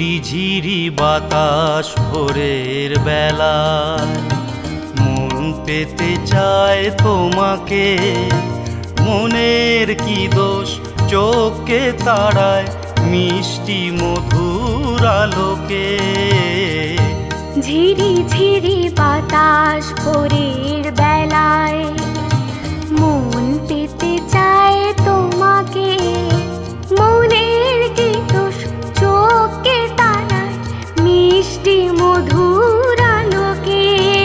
ঝিরি ঝিরি বাতাস ভোরের বেলায় মন পেতে চায় তোমাকে। মনের কি দোষ চোখে তাড়ায় মিষ্টি মধুর আলোকে। ঝিরি ঝিরি বাতাস ভোরের বেলায় মন পেতে চায় তোমাকে। মনের কি দোষ চোখে তাড়ায় মিষ্টি মধুর আলোকে।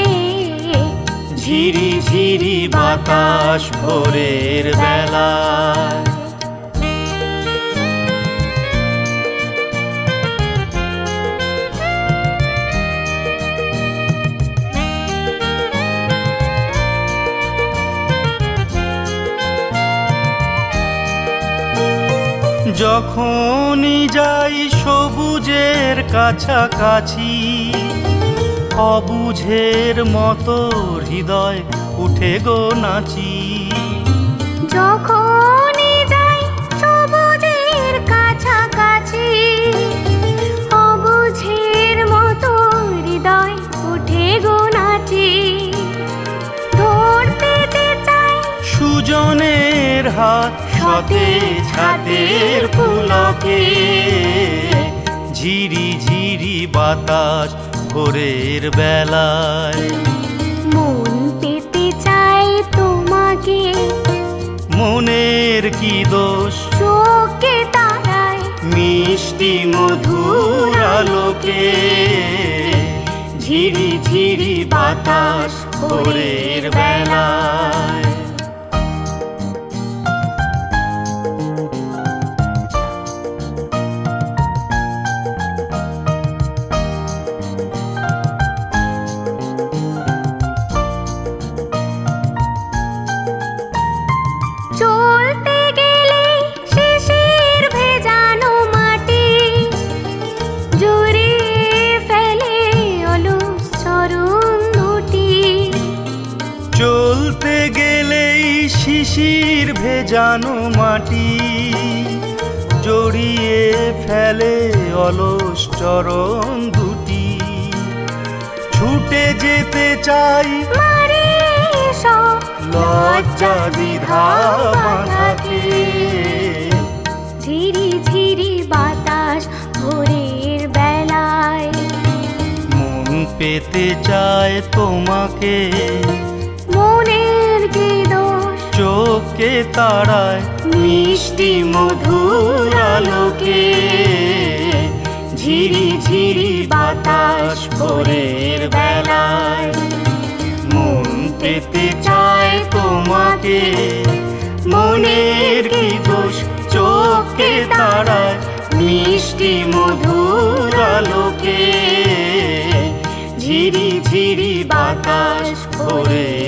ঝিরি ঝিরি বাতাস ভোরের বেলায়। যখনই যাই সবুজের কাছাকাছি অবুঝের মতো হৃদয় উঠে গো নাচি। যখনই যাই সবুজের কাছাকাছি অবুঝের মতো হৃদয় উঠে গো নাচি। ধরতে যে চাই সুজনের হাত সতেজ হাতের পুলকে। ঝিরি ঝিরি বাতাস ভোরের বেলায় মন পেতে চাই তোমাকে। মনের কি দোষ চোখে তাড়ায় মিষ্টি মধুর আলোকে। ঝিরি ঝিরি বাতাস ভোরের বেলায়। চলতে গেলে শিশির ভেজানো মাটি জড়িয়ে ফেলে অলস চরণ দুটি। চলতে গেলেই শিশির ভেজানো মাটি জড়িয়ে ফেলে অলস চরণ দুটি। ছুটে যেতে চাই মারে সব লজ্জা দ্বিধা বাঁধাকে। ঝিরি ঝিরি বাতাস ভোরের বেলায় মন পেতে চায় তোমাকে। মনের কি দোষ চোখে তাড়ায় মিষ্টি মধুর আলোকে। ঝিরি ঝিরি বাতাস ভোরের বেলায় মন পেতে চায় তোমাকে। মনের কি দোষ চোখে তাড়ায় মিষ্টি মধুর আলোকে। ঝিরি ঝিরি বাতাস ভোরের